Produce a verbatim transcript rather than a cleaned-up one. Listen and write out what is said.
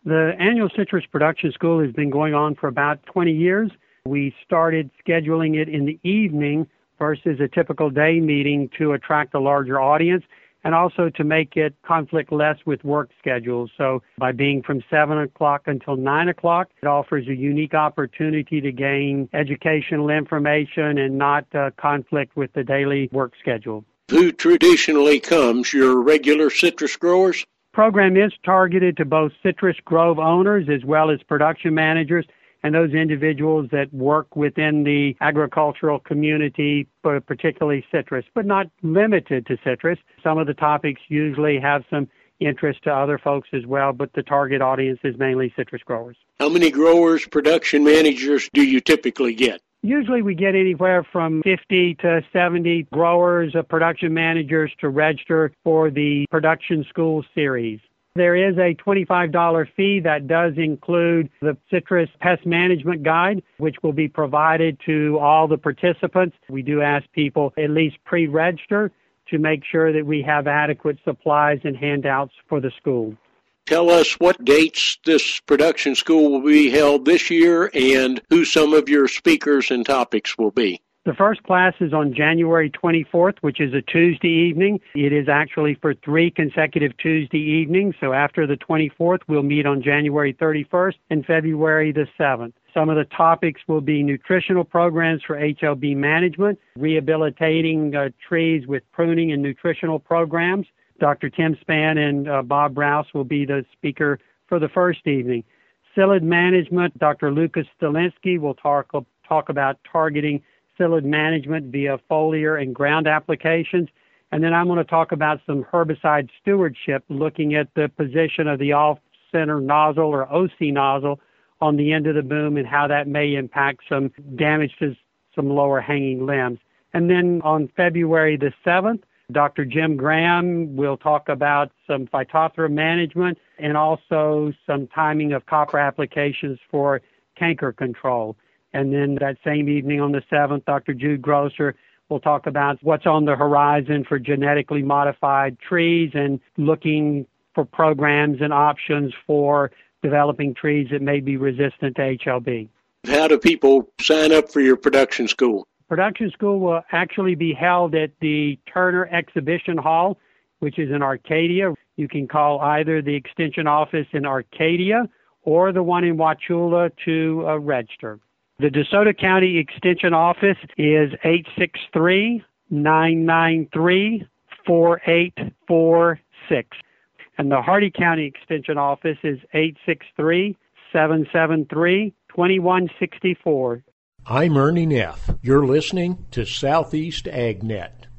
The annual Citrus Production School has been going on for about twenty years. We started scheduling it in the evening versus a typical day meeting to attract a larger audience and also to make it conflict less with work schedules. So by being from seven o'clock until nine o'clock, it offers a unique opportunity to gain educational information and not uh, conflict with the daily work schedule. Who traditionally comes, your regular citrus growers? Program is targeted to both citrus grove owners as well as production managers and those individuals that work within the agricultural community, particularly citrus, but not limited to citrus. Some of the topics usually have some interest to other folks as well, but the target audience is mainly citrus growers. How many growers, production managers do you typically get? Usually we get anywhere from fifty to seventy growers, uh, production managers to register for the Production School Series. There is a twenty-five dollars fee that does include the Citrus Pest Management Guide, which will be provided to all the participants. We do ask people at least pre-register to make sure that we have adequate supplies and handouts for the school. Tell us what dates this production school will be held this year and who some of your speakers and topics will be. The first class is on January twenty-fourth, which is a Tuesday evening. It is actually for three consecutive Tuesday evenings. So after the twenty-fourth, we'll meet on January thirty-first and February the seventh. Some of the topics will be nutritional programs for H L B management, rehabilitating uh, trees with pruning and nutritional programs. Doctor Tim Spann and uh, Bob Rouse will be the speaker for the first evening. Psyllid management, Doctor Lucas Stalinsky will talk, talk about targeting psyllid management via foliar and ground applications. And then I'm going to talk about some herbicide stewardship, looking at the position of the off-center nozzle or O C nozzle on the end of the boom and how that may impact some damage to some lower hanging limbs. And then on February the seventh, Doctor Jim Graham will talk about some Phytophthora management and also some timing of copper applications for canker control. And then that same evening on the seventh, Doctor Jude Grosser will talk about what's on the horizon for genetically modified trees and looking for programs and options for developing trees that may be resistant to H L B. How do people sign up for your production school? Production School will actually be held at the Turner Exhibition Hall, which is in Arcadia. You can call either the Extension office in Arcadia or the one in Wauchula to uh, register. The DeSoto County Extension office is eight six three, nine nine three, four eight four six. And the Hardy County Extension office is eight six three, seven seven three, two one six four. I'm Ernie Neff. You're listening to Southeast AgNet.